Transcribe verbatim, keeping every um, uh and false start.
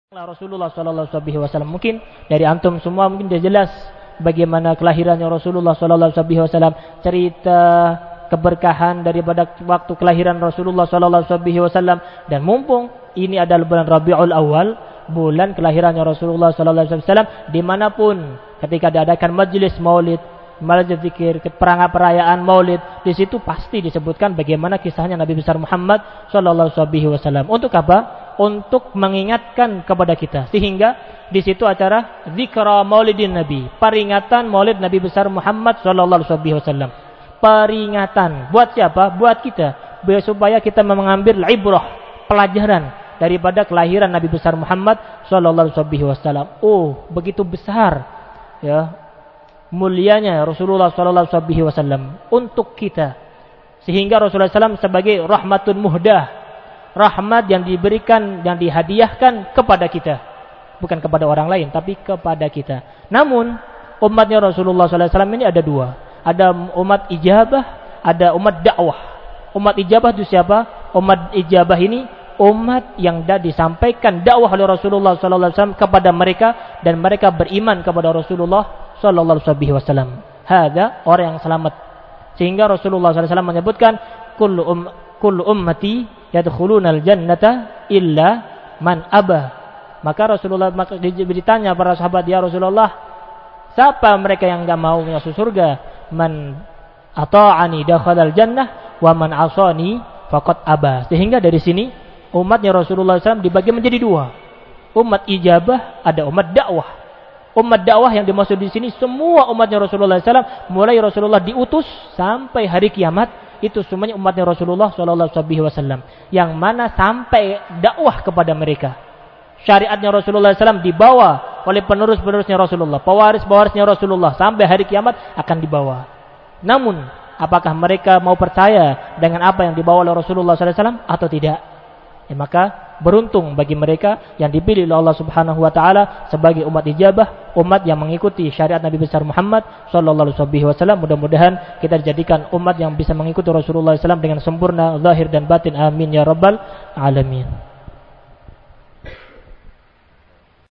Rasulullah Shallallahu Alaihi Wasallam. Mungkin dari antum semua mungkin sudah jelas bagaimana kelahirannya Rasulullah Shallallahu Alaihi Wasallam, cerita keberkahan daripada waktu kelahiran Rasulullah Shallallahu Alaihi Wasallam. Dan mumpung ini adalah bulan Rabiul Awal, bulan kelahirannya Rasulullah Shallallahu Alaihi Wasallam, dimanapun ketika diadakan majelis Maulid, majelis zikir, perayaan Maulid, di situ pasti disebutkan bagaimana kisahnya Nabi besar Muhammad Shallallahu Alaihi Wasallam. Untuk apa? Untuk mengingatkan kepada kita, sehingga di situ acara zikra Maulidin Nabi, peringatan Maulid Nabi besar Muhammad Shallallahu Alaihi Wasallam. Peringatan buat siapa? Buat kita, supaya kita mengambil ibrah, pelajaran daripada kelahiran Nabi besar Muhammad Shallallahu Alaihi Wasallam. Oh, begitu besar ya mulianya Rasulullah Shallallahu Alaihi Wasallam untuk kita, sehingga Rasulullah Shallallahu Alaihi Wasallam sebagai rahmatun muhdah, rahmat yang diberikan, yang dihadiahkan kepada kita, bukan kepada orang lain, tapi kepada kita. Namun umatnya Rasulullah Shallallahu Alaihi Wasallam ini ada dua, ada umat ijabah, ada umat dakwah. Umat ijabah itu siapa? Umat ijabah ini umat yang dah disampaikan dakwah oleh Rasulullah Shallallahu Alaihi Wasallam kepada mereka, dan mereka beriman kepada Rasulullah Shallallahu Alaihi Wasallam. Hada orang yang selamat. Sehingga Rasulullah Shallallahu Alaihi Wasallam menyebutkan kullu um, kullu ummati yadkhulunal jannata illa man aba. Maka Rasulullah ditanya para sahabat, ya Rasulullah, siapa mereka yang enggak mau masuk surga? Man ata'ani dakhalal jannah wa man asani faqad aba. Sehingga dari sini umatnya Rasulullah shallallahu alaihi wasallam dibagi menjadi dua. Umat ijabah, ada umat dakwah. Umat dakwah yang dimaksud di sini semua umatnya Rasulullah shallallahu alaihi wasallam, mulai Rasulullah diutus sampai hari kiamat. Itu semuanya umatnya Rasulullah Shallallahu Alaihi Wasallam, yang mana sampai dakwah kepada mereka. Syariatnya Rasulullah shallallahu alaihi wasallam dibawa oleh penerus-penerusnya Rasulullah, pewaris-pewarisnya Rasulullah, sampai hari kiamat akan dibawa. Namun, apakah mereka mau percaya dengan apa yang dibawa oleh Rasulullah Shallallahu Alaihi Wasallam atau tidak? Ya, maka beruntung bagi mereka yang dipilih oleh Allah Subhanahu Wa Taala sebagai umat ijabah, umat yang mengikuti syariat Nabi besar Muhammad Sallallahu Alaihi Wasallam. Mudah-mudahan kita dijadikan umat yang bisa mengikuti Rasulullah Sallallahu Alaihi Wasallam dengan sempurna zahir dan batin. Amin ya rabbal alamin.